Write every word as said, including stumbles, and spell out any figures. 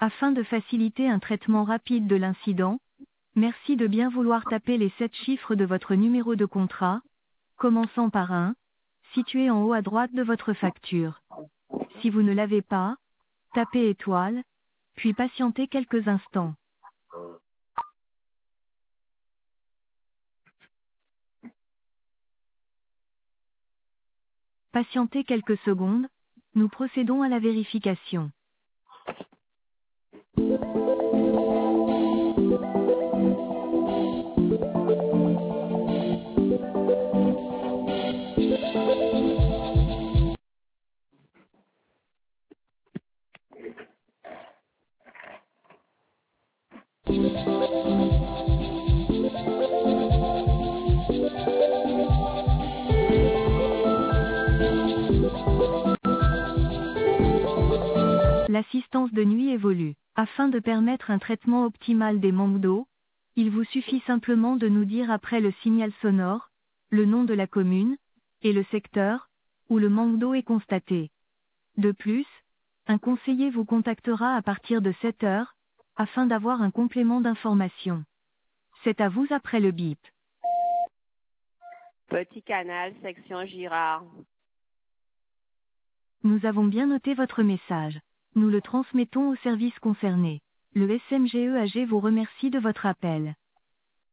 Afin de faciliter un traitement rapide de l'incident, merci de bien vouloir taper les sept chiffres de votre numéro de contrat, commençant par un, situé en haut à droite de votre facture. Si vous ne l'avez pas, tapez étoile, puis patientez quelques instants. Patientez quelques secondes, nous procédons à la vérification. L'assistance de nuit évolue. Afin de permettre un traitement optimal des manques d'eau, il vous suffit simplement de nous dire après le signal sonore, le nom de la commune, et le secteur, où le manque d'eau est constaté. De plus, un conseiller vous contactera à partir de sept heures, afin d'avoir un complément d'information. C'est à vous après le bip. Petit Canal, section Girard. Nous avons bien noté votre message. Nous le transmettons au service concerné. Le S M G E A G vous remercie de votre appel.